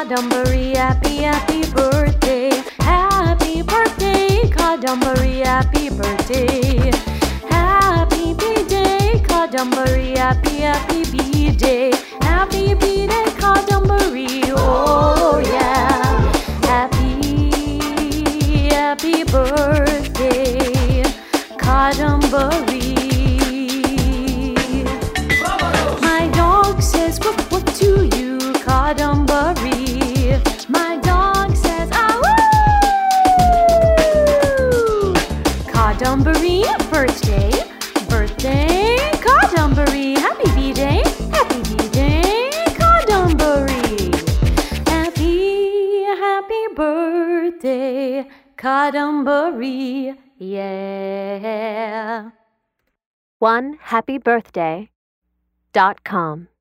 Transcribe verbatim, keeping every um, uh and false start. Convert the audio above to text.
Cadumbery, happy, happy birthday. Happy birthday, Cadumbery, happy birthday. Happy B-Day, Cadumbery, happy, happy B-Day. Happy B-Day, Cadumbery, oh yeah. Happy, happy birthday, Cadumbery. My dog says woof woof to you, Cadumbery. My dog says ah woo. Cadumbery, birthday, birthday, Cadumbery. Happy B-Day, happy B-Day, Cadumbery. Happy, happy birthday, Cadumbery, yeah. One happy birthday dot com